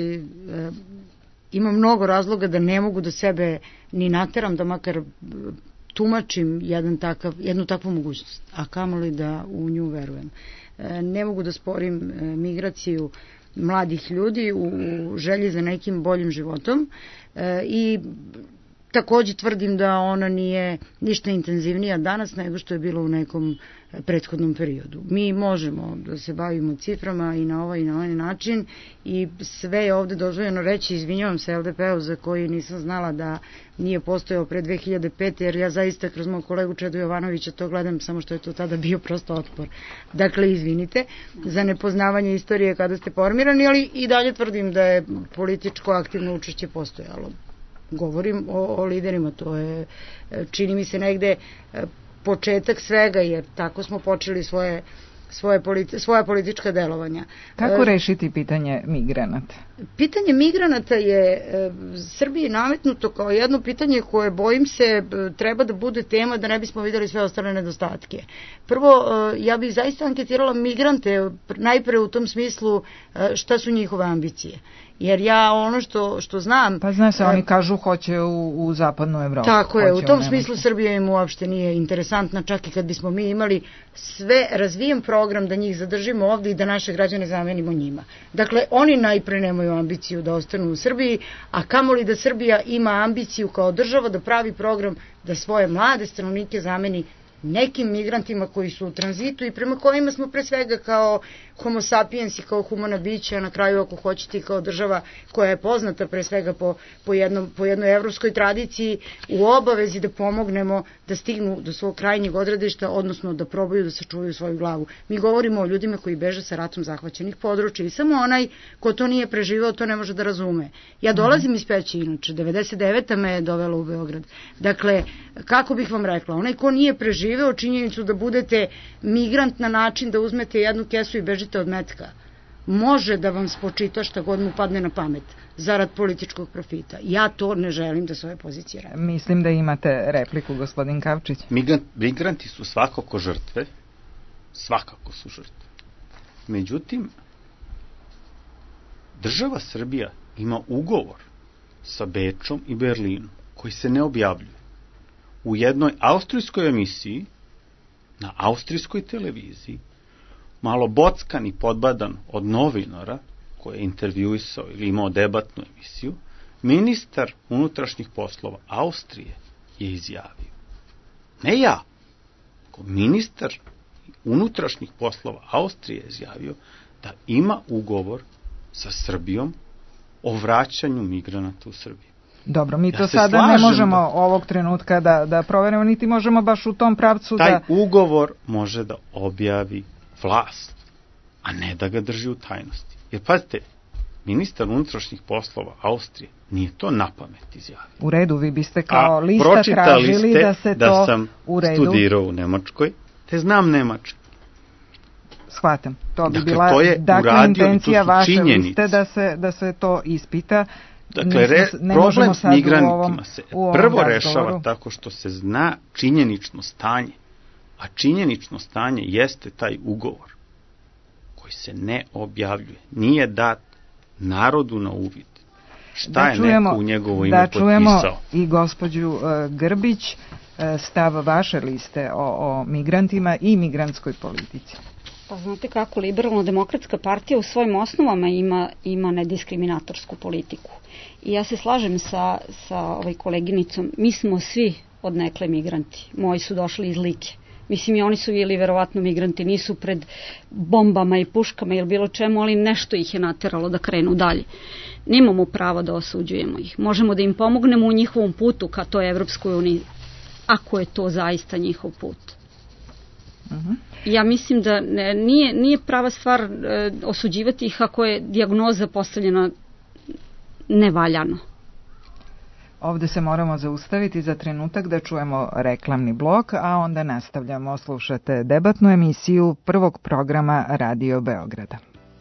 imam mnogo razloga da ne mogu do sebe ni nateram da makar tumačim jednu takvu mogućnost, a kamoli da u nju verujem. Ne mogu da sporim migraciju mladih ljudi u želji za nekim boljim životom i takođe tvrdim da ona nije ništa intenzivnija danas nego što je bilo u nekom prethodnom periodu. Mi možemo da se bavimo ciframa i na ovaj i na onaj način i sve je ovde dozvoljeno reći, izvinjavam se LDP-u za koji nisam znala da nije postojao pre 2005. jer ja zaista kroz mog kolegu Čedu Jovanovića to gledam, samo što je to tada bio prosto otpor. Dakle, izvinite za nepoznavanje istorije kada ste formirani, ali i dalje tvrdim da je političko aktivno učešće postojalo. Govorim o liderima, to je, čini mi se, negde početak svega, jer tako smo počeli svoja politička delovanja. Kako rešiti pitanje migranata? Pitanje migranata je Srbiji nametnuto kao jedno pitanje koje, bojim se, treba da bude tema da ne bismo videli sve ostale nedostatke. Prvo, ja bih zaista anketirala migrante najpre u tom smislu šta su njihove ambicije. Jer ja ono što znam... Pa zna se, oni kažu hoće u zapadnu Evropu. Tako je, u tom smislu Srbija im uopšte nije interesantna, čak i kad bismo mi imali sve razvijen program da njih zadržimo ovde i da naše građane zamenimo njima. Dakle, oni najpre nemaju ambiciju da ostanu u Srbiji, a kamoli da Srbija ima ambiciju kao država da pravi program da svoje mlade stanovnike zameni nekim migrantima koji su u tranzitu i prema kojima smo pre svega kao homo sapiens i kao humana bića, a na kraju ako hoćete i kao država koja je poznata pre svega po jednoj evropskoj tradiciji, u obavezi da pomognemo da stignu do svog krajnjeg odredišta, odnosno da probaju da sačuvaju svoju glavu. Mi govorimo o ljudima koji beže sa ratom zahvaćenih područja i samo onaj ko to nije preživao to ne može da razume. Ja dolazim iz Peći, inače, 99. me je dovela u Beograd. Dakle, kako bih vam rekla, onaj ko nije preživeo činjenicu da budete migrant na način da uzmete jednu kesu i bežite od metka, može da vam spočita šta god mu padne na pamet zarad političkog profita. Ja to ne želim da svoje pozicije radim. Mislim da imate repliku, gospodin Kavčić. Migranti su svakako žrtve. Svakako su žrtve. Međutim, država Srbija ima ugovor sa Bečom i Berlinom koji se ne objavljuje. U jednoj austrijskoj emisiji, na austrijskoj televiziji, malo bockan i podbadan od novinara koji je intervjuisao ili imao debatnu emisiju, ministar unutrašnjih poslova Austrije je izjavio, ne ja, ministar unutrašnjih poslova Austrije je izjavio da ima ugovor sa Srbijom o vraćanju migranata u Srbiju. Dobro, mi to sada ne možemo ovog trenutka da proverimo, niti možemo baš u tom pravcu taj ugovor može da objavi vlast, a ne da ga drži u tajnosti. Jer pazite, ministar unutrašnjih poslova Austrije nije to na pamet izjavio. U redu, vi biste kao lista tražili da se to da sam u redu studirao u Nemačkoj, te znam nemački. Shvatam, to bi bila dakle intencija vaše liste da se to ispita. Dakle, problem s migrantima se prvo rešava tako što se zna činjenično stanje, a činjenično stanje jeste taj ugovor koji se ne objavljuje, nije dat narodu na uvid. Šta je neko u njegovo ime potpisao? Da čujemo i gospođu Grbić stav vaše liste o migrantima i migrantskoj politici. Pa znate kako, Liberalno-demokratska partija u svojim osnovama ima nediskriminatorsku politiku. I ja se slažem sa koleginicom, mi smo svi odnekle migranti. Moji su došli iz Like. Mislim, i oni su bili verovatno migranti, nisu pred bombama i puškama ili bilo čemu, ali nešto ih je nateralo da krenu dalje. Nemamo pravo da osuđujemo ih. Možemo da im pomognemo u njihovom putu ka toj Evropskoj uniji, ako je to zaista njihov put. Ja mislim da nije prava stvar osuđivati ih ako je dijagnoza postavljena nevaljano. Ovde se moramo zaustaviti za trenutak da čujemo reklamni blok, a onda nastavljamo. Slušate debatnu emisiju prvog programa Radio Beograda.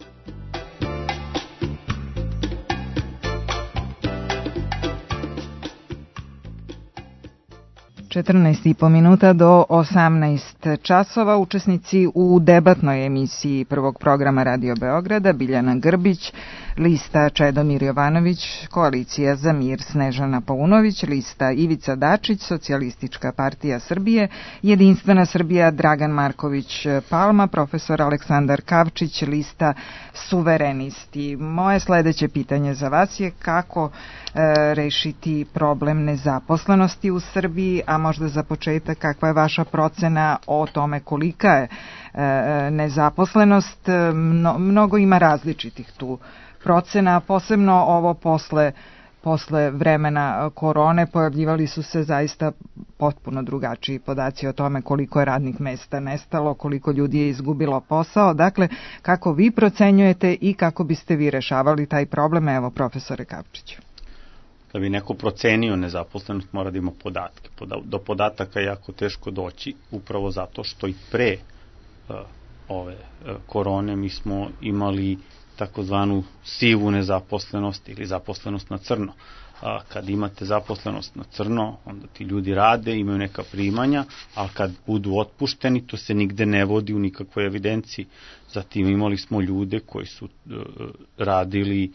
14,5 minuta do 18 časova. Učesnici u debatnoj emisiji prvog programa Radio Beograda: Biljana Grbić, lista Čedomir Jovanović, Koalicija za mir Snežana Paunović, lista Ivica Dačić, Socijalistička partija Srbije, Jedinstvena Srbija Dragan Marković Palma, profesor Aleksandar Kavčić, lista Suverenisti. Moje sledeće pitanje za vas je kako rešiti problem nezaposlenosti u Srbiji, a možda za početak kakva je vaša procena o tome kolika je nezaposlenost. Mnogo ima različitih tu procena, posebno ovo posle vremena korone pojavljivali su se zaista potpuno drugačiji podaci o tome koliko je radnih mesta nestalo, koliko ljudi je izgubilo posao. Dakle, kako vi procenjujete i kako biste vi rešavali taj problem? Evo, profesore Kavčiću. Da bi neko procenio nezaposlenost, mora da ima podatke. Do podataka je jako teško doći, upravo zato što i pre ove korone mi smo imali takozvanu sivu nezaposlenost ili zaposlenost na crno. Kad imate zaposlenost na crno, onda ti ljudi rade, imaju neka primanja, ali kad budu otpušteni, to se nigde ne vodi u nikakvoj evidenciji. Zatim imali smo ljude koji su radili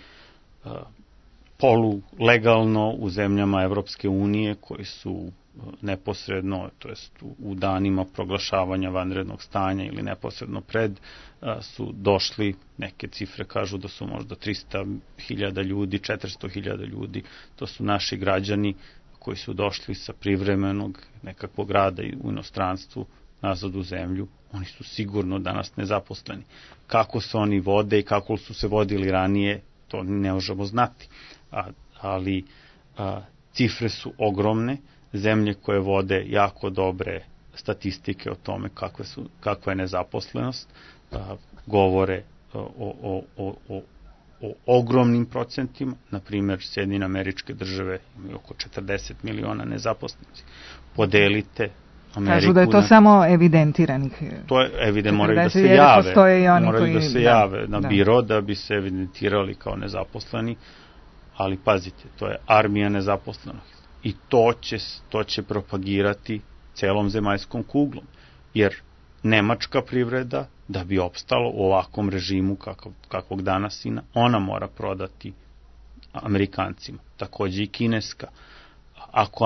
polulegalno u zemljama Evropske unije, koji su neposredno, to jest u danima proglašavanja vanrednog stanja ili neposredno pred, su došli, neke cifre kažu da su možda 300.000 ljudi, 400.000 ljudi, to su naši građani koji su došli sa privremenog nekakvog rada u inostranstvu nazad u zemlju. Oni su sigurno danas nezaposleni. Kako se oni vode i kako su se vodili ranije, to ne možemo znati. Ali cifre su ogromne. Zemlje koje vode jako dobre statistike o tome kakva je nezaposlenost, govore o ogromnim procentima. Na primjer, Sjedinjene Američke Države imaju oko 40 miliona nezaposlenih. Podelite Ameriku. Kažu da je to samo evidentiranih. To je evident, moraju da se jave. Moraju da se jave na biro da bi se evidentirali kao nezaposleni, ali pazite, to je armija nezaposlenih. I to će propagirati celom zemaljskom kuglom. Jer nemačka privreda, da bi opstalo u ovakvom režimu kakvog danas ima, ona mora prodati Amerikancima. Takođe i kineska. Ako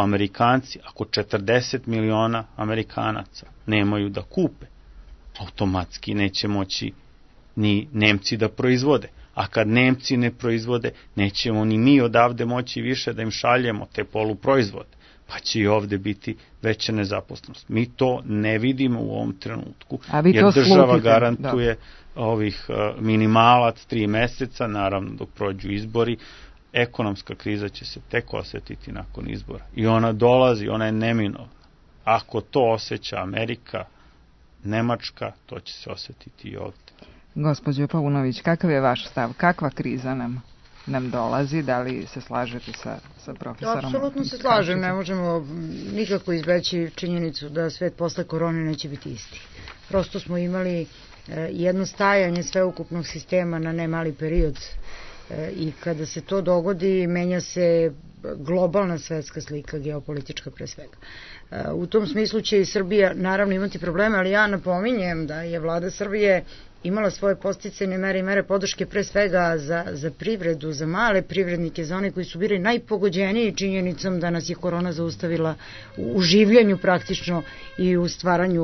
40 miliona Amerikanaca nemaju da kupe, automatski neće moći ni Nemci da proizvode. A kad Nemci ne proizvode, nećemo ni mi odavde moći više da im šaljemo te poluproizvode, pa će i ovde biti veća nezaposlenost. Mi to ne vidimo u ovom trenutku, jer država garantuje ovih minimalac 3 meseca, naravno dok prođu izbori. Ekonomska kriza će se tek osetiti nakon izbora. I ona dolazi, ona je neminovna. Ako to osjeća Amerika, Nemačka, to će se osetiti i ovde. Gospođo Paunović, kakav je vaš stav? Kakva kriza nam dolazi? Da li se slažete sa profesorom? Apsolutno se slažem. Ne možemo nikako izbeći činjenicu da svet posle korone neće biti isti. Prosto smo imali jedno stajanje sveukupnog sistema na nemali period i kada se to dogodi, menja se globalna svetska slika, geopolitička pre svega. U tom smislu će i Srbija naravno imati probleme, ali ja napominjem da je vlada Srbije imala svoje podsticajne mere i mere podrške pre svega za privredu, za male privrednike, za one koji su bili najpogođeniji činjenicom da nas je korona zaustavila u življenju praktično i u stvaranju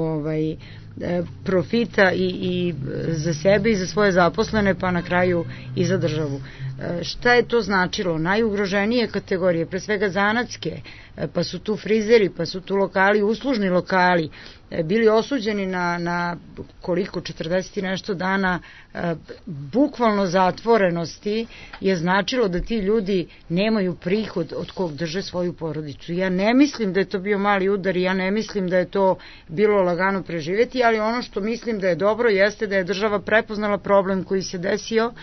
profita i za sebe i za svoje zaposlene, pa na kraju i za državu. Šta je to značilo? Najugroženije kategorije, pre svega zanatske, pa su tu frizeri, pa su tu lokali, uslužni lokali, bili osuđeni na koliko, 40 i nešto dana bukvalno zatvorenosti, je značilo da ti ljudi nemaju prihod od kog drže svoju porodicu. Ja ne mislim da je to bio mali udar i ja ne mislim da je to bilo lagano preživeti, ali ono što mislim da je dobro jeste da je država prepoznala problem koji se desio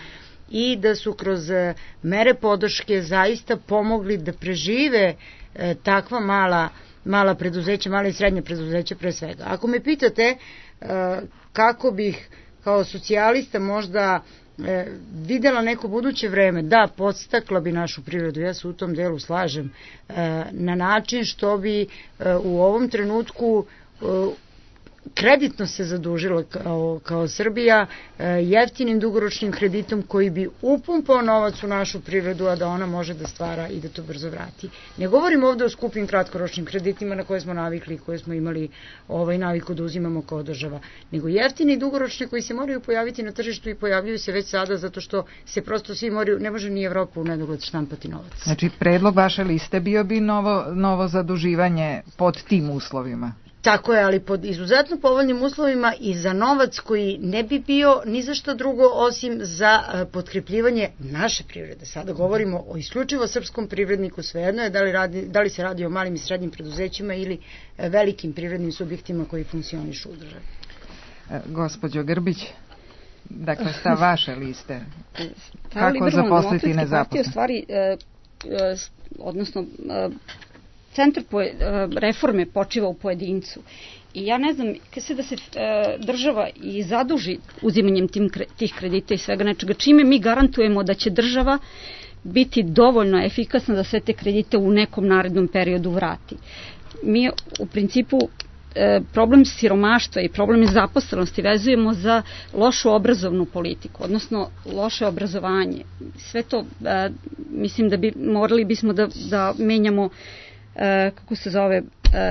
i da su kroz mere podrške zaista pomogli da prežive takva mala preduzeća, mala i srednja preduzeća pre svega. Ako me pitate kako bih kao socijalista možda videla neko buduće vreme, da, podstakla bi našu privredu, ja se u tom delu slažem, na način što bi u ovom trenutku kreditno se zadužila kao Srbija jeftinim dugoročnim kreditom koji bi upumpao novac u našu privredu, a da ona može da stvara i da to brzo vrati. Ne govorim ovde o skupim kratkoročnim kreditima na koje smo navikli, koje smo imali naviku da uzimamo kao država, nego jeftini i dugoročni koji se moraju pojaviti na tržištu i pojavljuju se već sada zato što se prosto svi moraju, ne može ni Evropa u nedogled štampati novac. Znači, predlog vaše liste bio bi novo zaduživanje pod tim uslovima. Tako je, ali pod izuzetno povoljnim uslovima i za novac koji ne bi bio ni za što drugo osim za potkrepljivanje naše privrede. Sada govorimo o isključivo srpskom privredniku, svejedno je da li se radi o malim i srednjim preduzećima ili velikim privrednim subjektima koji funkcionišu u državi. Gospođo Grbić, dakle, stav vaše liste. Kako zaposliti nezaposlene? U stvari, odnosno centar reforme počiva u pojedincu. I ja ne znam, da se država i zaduži uzimanjem tih kredita i svega nečega, čime mi garantujemo da će država biti dovoljno efikasna da sve te kredite u nekom narednom periodu vrati. Mi u principu problem siromaštva i problem zaposlenosti vezujemo za lošu obrazovnu politiku, odnosno loše obrazovanje. Sve to, mislim da morali bismo da menjamo kako se zove...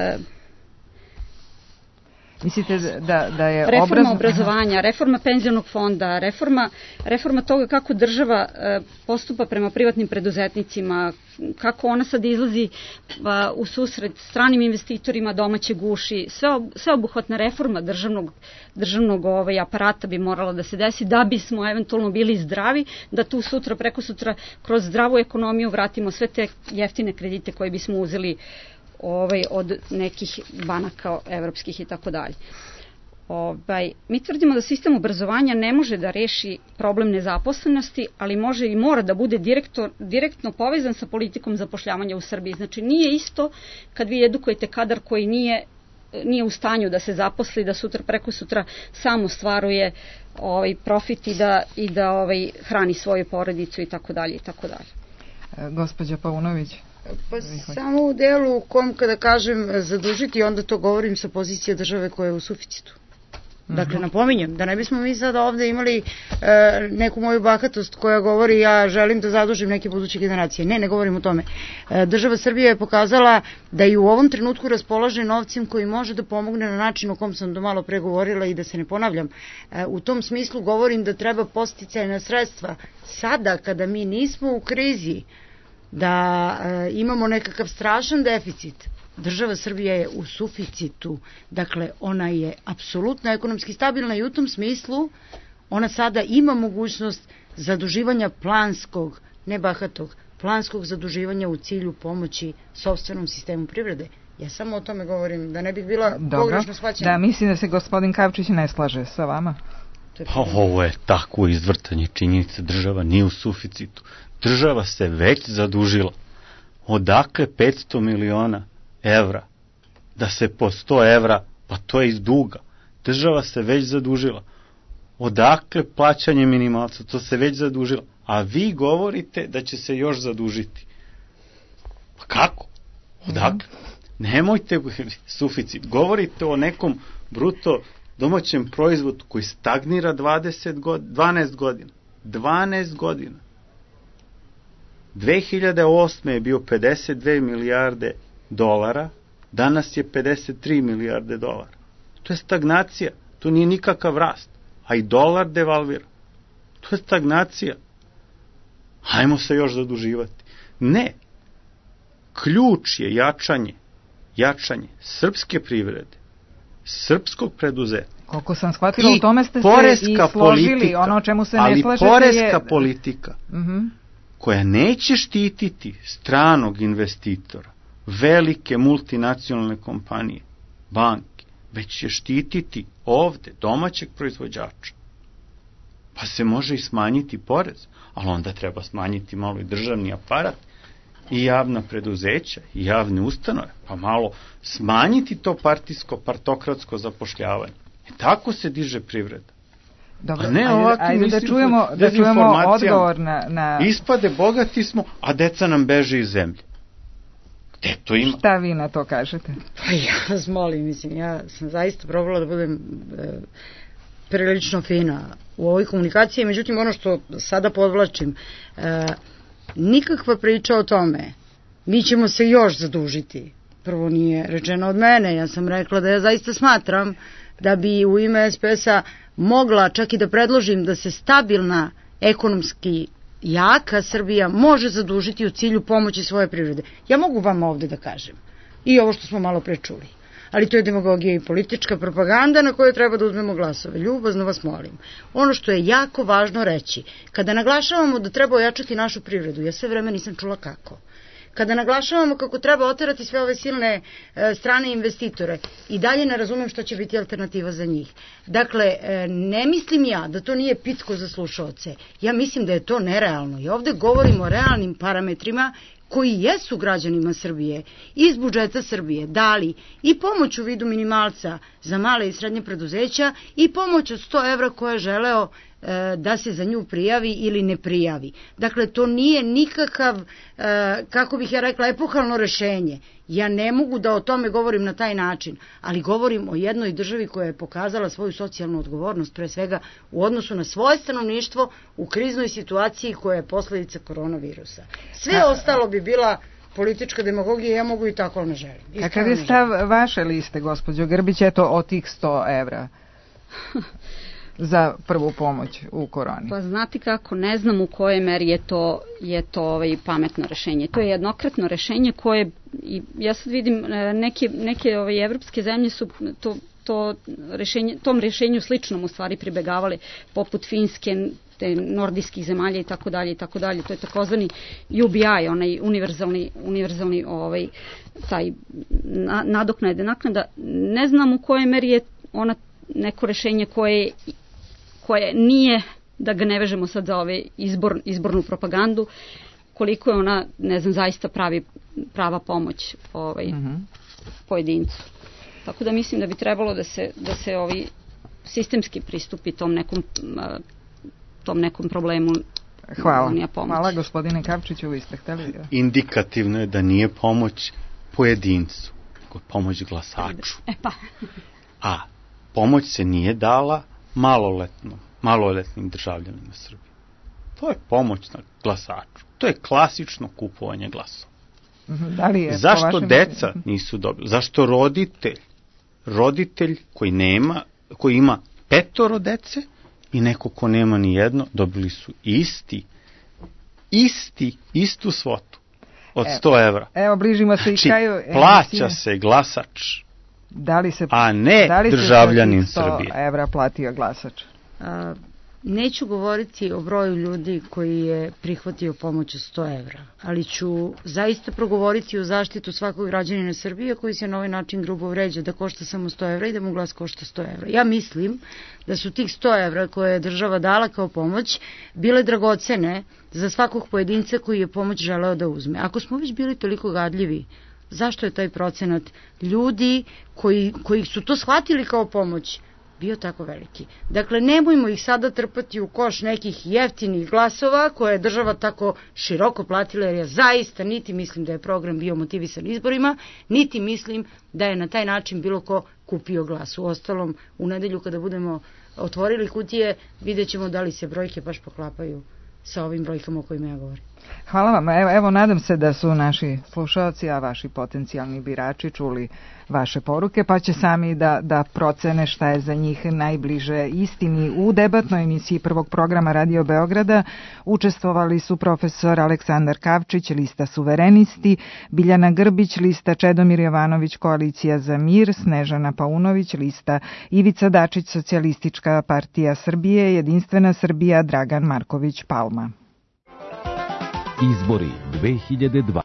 Mislite da je reforma obrazovanja, reforma penzionog fonda, reforma toga kako država postupa prema privatnim preduzetnicima, kako ona sad izlazi u susret stranim investitorima, domaće guši, sveobuhvatna reforma državnog aparata bi morala da se desi da bismo eventualno bili zdravi, da tu sutra, preko sutra kroz zdravu ekonomiju vratimo sve te jeftine kredite koje bismo uzeli od nekih banaka evropskih i tako dalje. Mi tvrdimo da sistem obrazovanja ne može da reši problem nezaposlenosti, ali može i mora da bude direktno povezan sa politikom zapošljavanja u Srbiji. Znači nije isto kad vi edukujete kadar koji nije u stanju da se zaposli, da sutra preko sutra samo stvaruje profit i da hrani svoju porodicu i tako dalje i tako dalje. Gospođa Paunović. Pa samo u delu u kom kada kažem zadužiti, onda to govorim sa pozicije države koja je u suficitu. Dakle, napominjem, da ne bismo mi sada ovde imali neku moju bahatost koja govori ja želim da zadužim neke buduće generacije. Ne govorim o tome. Država Srbija je pokazala da i u ovom trenutku raspolaže novcem koji može da pomogne na način o kom sam do malo pregovorila i da se ne ponavljam. U tom smislu govorim da treba podsticajna sredstva sada kada mi nismo u krizi, da imamo nekakav strašan deficit. Država Srbija je u suficitu, dakle ona je apsolutno ekonomski stabilna i u tom smislu ona sada ima mogućnost zaduživanja planskog, ne bahatog, planskog zaduživanja u cilju pomoći sopstvenom sistemu privrede. Ja samo o tome govorim, da ne bih bila pogrešno shvaćena. Da, mislim da se gospodin Kavčić ne slaže sa vama. Pa ovo je tako izvrtanje činjenica, država nije u suficitu. Država se već zadužila. Odakle 500 miliona evra? Da se po 100 evra, pa to je iz duga. Država se već zadužila. Odakle plaćanje minimalca? To se već zadužila. A vi govorite da će se još zadužiti. Pa kako? Odakle? Nemojte suficit. Govorite o nekom bruto domaćem proizvodu koji stagnira 12 godina. 12 godina. 2008. je bio 52 milijarde dolara, danas je 53 milijarde dolara. To je stagnacija, to nije nikakav rast, a i dolar devalvira. To je stagnacija. Hajmo se još zaduživati. Ne. Ključ je jačanje srpske privrede, srpskog preduzetnika. Koliko sam shvatila, u tome ste se i složili, ono o čemu se ne slažete je... Ali poreska politika, koja neće štititi stranog investitora, velike multinacionalne kompanije, banke, već će štititi ovde domaćeg proizvođača. pa se može i smanjiti porez, ali onda treba smanjiti malo i državni aparat i javna preduzeća i javne ustanove, pa malo smanjiti to partokratsko zapošljavanje. Tako se diže privreda. Dobro, ajde da čujemo odgovor na... Ispade, bogati smo, a deca nam beže iz zemlje. Gde to ima? Šta vi na to kažete? Pa ja vas molim, mislim, ja sam zaista probala da budem prilično fina u ovoj komunikaciji, međutim ono što sada podvlačim, nikakva priča o tome, mi ćemo se još zadužiti. Prvo nije rečeno od mene, ja sam rekla da ja zaista smatram da bi u ime SPS-a mogla čak i da predložim da se stabilna, ekonomski jaka Srbija može zadužiti u cilju pomoći svoje privrede. Ja mogu vam ovde da kažem i ovo što smo malo pre čuli, ali to je demagogija i politička propaganda na kojoj treba da uzmemo glasove. Ljubazno vas molim. Ono što je jako važno reći, kada naglašavamo da treba ojačati našu privredu, ja sve vreme nisam čula kako. Kada naglašavamo kako treba oterati sve ove silne strane investitore, i dalje ne razumem što će biti alternativa za njih. Dakle, ne mislim ja da to nije pitko za slušaoce. Ja mislim da je to nerealno. I ovde govorimo o realnim parametrima koji jesu građanima Srbije iz budžeta Srbije dali i pomoć u vidu minimalca za male i srednje preduzeća i pomoć od 100 evra koje je želeo da se za nju prijavi ili ne prijavi. Dakle, to nije nikakav, kako bih ja rekla, epohalno rešenje. Ja ne mogu da o tome govorim na taj način, ali govorim o jednoj državi koja je pokazala svoju socijalnu odgovornost, pre svega u odnosu na svoje stanovništvo u kriznoj situaciji koja je posledica koronavirusa. Sve ostalo bi bila politička demagogija, ja mogu i tako, ali ne želim. Kakav je stav vaše liste, gospođo Grbić, eto o tih 100 evra? Za prvu pomoć u koroni? Pa znate kako, ne znam u kojoj meri je to pametno rešenje. To je jednokratno rešenje koje, ja sad vidim, neke evropske zemlje su tom rešenju sličnom u stvari pribegavali, poput Finske, te nordijskih zemalja i tako dalje i tako dalje. To je takozvani UBI, onaj univerzalni taj naknada. Ne znam u kojoj meri je ona neko rešenje koje nije, da ga ne vežemo sad za izbornu propagandu, koliko je ona, ne znam, zaista prava pomoć pojedincu. Tako da mislim da bi trebalo da se sistemski pristupi tom nekom problemu. Hvala, gospodine Kavčiću, vi ste hteli. Indikativno je da nije pomoć pojedincu, nego pomoć glasaču. A pomoć se nije dala maloletnim državljanima Srbije. To je pomoć na glasaču. To je klasično kupovanje glasova. Zašto deca nisu dobili? Zašto roditelj koji ima 5 dece i neko ko nema ni jedno, dobili su istu svotu od 100 evra. Evo, bližimo se i kraju. Plaća se glasač, a ne državljanin Srbije. Da li se 100 evra platio glasač? Neću govoriti o broju ljudi koji je prihvatio pomoć od 100 evra, ali ću zaista progovoriti o zaštitu svakog građanina Srbije koji se na ovaj način grubo vređa da košta samo 100 evra i da mu glas košta 100 evra. Ja mislim da su tih 100 evra koje je država dala kao pomoć bile dragocene za svakog pojedinca koji je pomoć želeo da uzme. Ako smo već bili toliko gadljivi, zašto je taj procenat ljudi koji su to shvatili kao pomoć bio tako veliki? Dakle, nemojmo ih sada trpati u koš nekih jeftinih glasova koje je država tako široko platila, jer ja zaista niti mislim da je program bio motivisan izborima, niti mislim da je na taj način bilo ko kupio glas. U ostalom, u nedelju kada budemo otvorili kutije, vidjet ćemo da li se brojke baš poklapaju sa ovim brojkama o kojima ja govorim. Hvala vam. Evo, nadam se da su naši slušaoci, a vaši potencijalni birači čuli vaše poruke, pa će sami da procene šta je za njih najbliže istini. U debatnoj emisiji prvog programa Radio Beograda učestvovali su profesor Aleksandar Kavčić, lista Suverenisti, Biljana Grbić, lista Čedomir Jovanović, Koalicija za mir, Snežana Paunović, lista Ivica Dačić, Socijalistička partija Srbije, Jedinstvena Srbija, Dragan Marković Palma. Izbori 2002.